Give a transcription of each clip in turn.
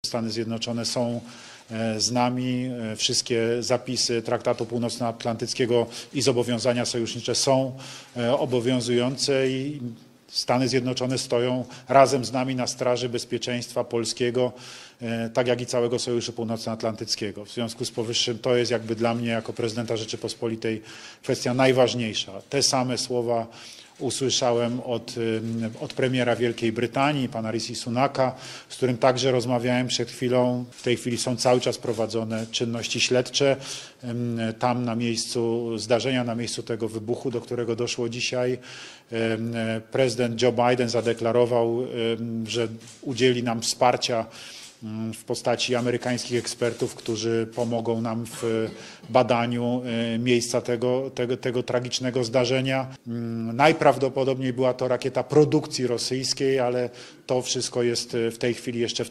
Stany Zjednoczone są z nami. Wszystkie zapisy Traktatu Północnoatlantyckiego i zobowiązania sojusznicze są obowiązujące i Stany Zjednoczone stoją razem z nami na straży bezpieczeństwa polskiego, tak jak i całego Sojuszu Północnoatlantyckiego. W związku z powyższym to jest jakby dla mnie jako prezydenta Rzeczypospolitej kwestia najważniejsza. Te same słowa usłyszałem od premiera Wielkiej Brytanii, pana Rishi Sunaka, z którym także rozmawiałem przed chwilą. W tej chwili są cały czas prowadzone czynności śledcze tam na miejscu zdarzenia, na miejscu tego wybuchu, do którego doszło dzisiaj. Prezydent Joe Biden zadeklarował, że udzieli nam wsparcia w postaci amerykańskich ekspertów, którzy pomogą nam w badaniu miejsca tego tragicznego zdarzenia. Najprawdopodobniej była to rakieta produkcji rosyjskiej, ale to wszystko jest w tej chwili jeszcze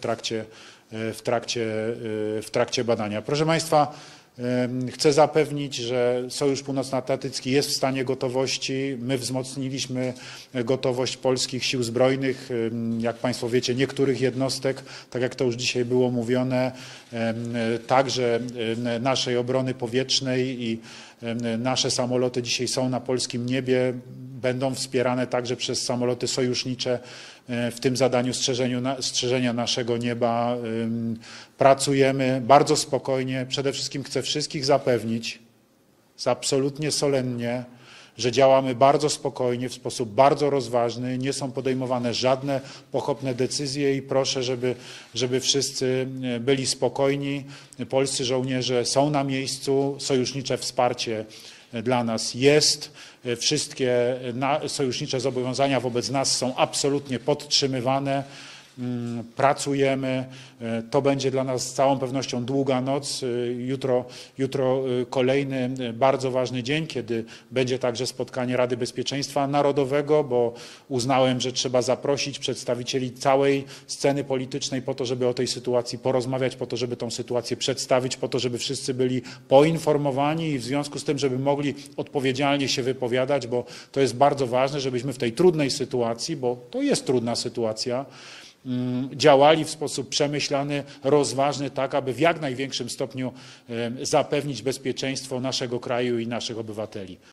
w trakcie badania. Proszę Państwa, chcę zapewnić, że Sojusz Północnoatlantycki jest w stanie gotowości. My wzmocniliśmy gotowość polskich sił zbrojnych, jak Państwo wiecie, niektórych jednostek, tak jak to już dzisiaj było mówione, także naszej obrony powietrznej i nasze samoloty dzisiaj są na polskim niebie, będą wspierane także przez samoloty sojusznicze w tym zadaniu strzeżenia naszego nieba. Pracujemy bardzo spokojnie. Przede wszystkim chcę wszystkich zapewnić, absolutnie solennie, że działamy bardzo spokojnie, w sposób bardzo rozważny, nie są podejmowane żadne pochopne decyzje i proszę, żeby wszyscy byli spokojni. Polscy żołnierze są na miejscu, sojusznicze wsparcie dla nas jest. Wszystkie sojusznicze zobowiązania wobec nas są absolutnie podtrzymywane. Pracujemy. To będzie dla nas z całą pewnością długa noc. Jutro kolejny bardzo ważny dzień, kiedy będzie także spotkanie Rady Bezpieczeństwa Narodowego, bo uznałem, że trzeba zaprosić przedstawicieli całej sceny politycznej po to, żeby o tej sytuacji porozmawiać, po to, żeby tą sytuację przedstawić, po to, żeby wszyscy byli poinformowani i w związku z tym, żeby mogli odpowiedzialnie się wypowiadać, bo to jest bardzo ważne, żebyśmy w tej trudnej sytuacji, bo to jest trudna sytuacja, działali w sposób przemyślany, rozważny, tak aby w jak największym stopniu zapewnić bezpieczeństwo naszego kraju i naszych obywateli.